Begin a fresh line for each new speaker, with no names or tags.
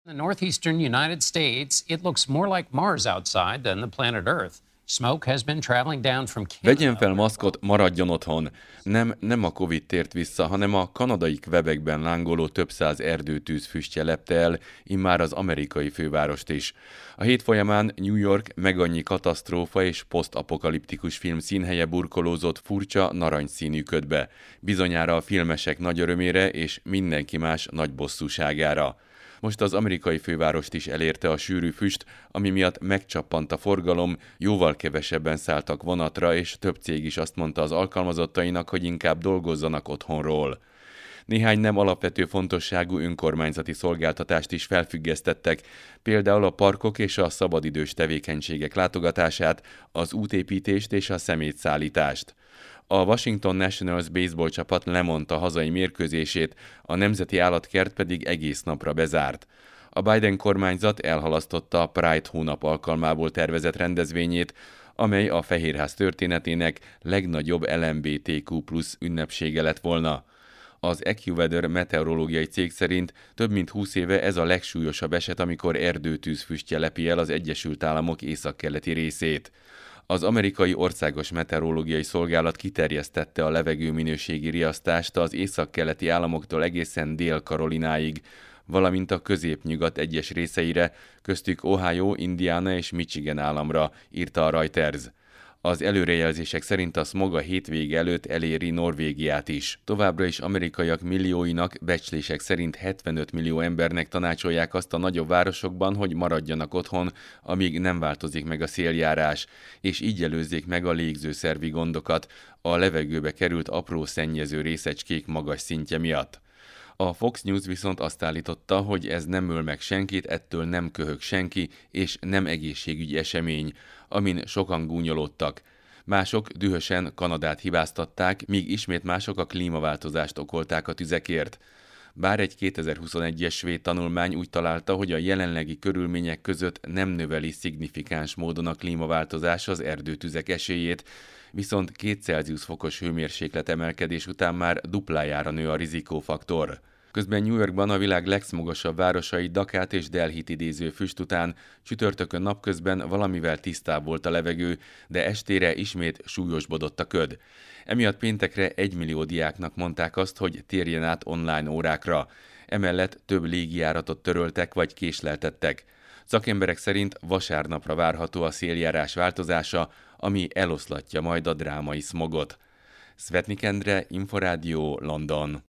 The northeastern United States, it looks more like Mars outside than the planet Earth. Smoke has been traveling down from Canada.
Vegyen fel maszkot, maradjon otthon. Nem a Covid tért vissza, hanem a kanadai Quebecben lángoló több száz erdőtűz füstje lepte el, immár az amerikai fővárost is. A hét folyamán New York megannyi katasztrófa és posztapokaliptikus film színhelye burkolózott furcsa, narancsszínű ködbe. Bizonyára a filmesek nagy örömére és mindenki más nagy bosszúságára. Most az amerikai fővárost is elérte a sűrű füst, ami miatt megcsappant a forgalom, jóval kevesebben szálltak vonatra, és több cég is azt mondta az alkalmazottainak, hogy inkább dolgozzanak otthonról. Néhány nem alapvető fontosságú önkormányzati szolgáltatást is felfüggesztettek, például a parkok és a szabadidős tevékenységek látogatását, az útépítést és a szemétszállítást. A Washington Nationals baseball csapat lemondta hazai mérkőzését, a Nemzeti Állatkert pedig egész napra bezárt. A Biden kormányzat elhalasztotta a Pride hónap alkalmából tervezett rendezvényét, amely a Fehérház történetének legnagyobb LMBTQ+ ünnepsége lett volna. Az AccuWeather meteorológiai cég szerint több mint 20 éve ez a legsúlyosabb eset, amikor erdőtűz füstje lepi el az Egyesült Államok északkeleti részét. Az amerikai országos meteorológiai szolgálat kiterjesztette a levegőminőségi riasztást az északkeleti államoktól egészen Dél-Karolináig, valamint a középnyugat egyes részeire, köztük Ohio, Indiana és Michigan államra, írta a Reuters. Az előrejelzések szerint a szmog a hétvége előtt eléri Norvégiát is. Továbbra is amerikaiak millióinak, becslések szerint 75 millió embernek tanácsolják azt a nagyobb városokban, hogy maradjanak otthon, amíg nem változik meg a széljárás, és így előzzék meg a légzőszervi gondokat, a levegőbe került apró szennyező részecskék magas szintje miatt. A Fox News viszont azt állította, hogy ez nem öl meg senkit, ettől nem köhög senki, és nem egészségügyi esemény, amin sokan gúnyolódtak. Mások dühösen Kanadát hibáztatták, míg ismét mások a klímaváltozást okolták a tüzekért. Bár egy 2021-es svéd tanulmány úgy találta, hogy a jelenlegi körülmények között nem növeli szignifikáns módon a klímaváltozás az erdőtüzek esélyét, viszont 2 Celsius fokos hőmérséklet emelkedés után már duplájára nő a rizikófaktor. Közben New Yorkban a világ legszmogosabb városai Dakát és Delhit idéző füst után csütörtökön napközben valamivel tisztább volt a levegő, de estére ismét súlyosbodott a köd. Emiatt péntekre 1 millió diáknak mondták azt, hogy térjen át online órákra. Emellett több légijáratot töröltek vagy késleltettek. Szakemberek szerint vasárnapra várható a széljárás változása, ami eloszlatja majd a drámai szmogot. Szvetnik Endre, Inforádió, London.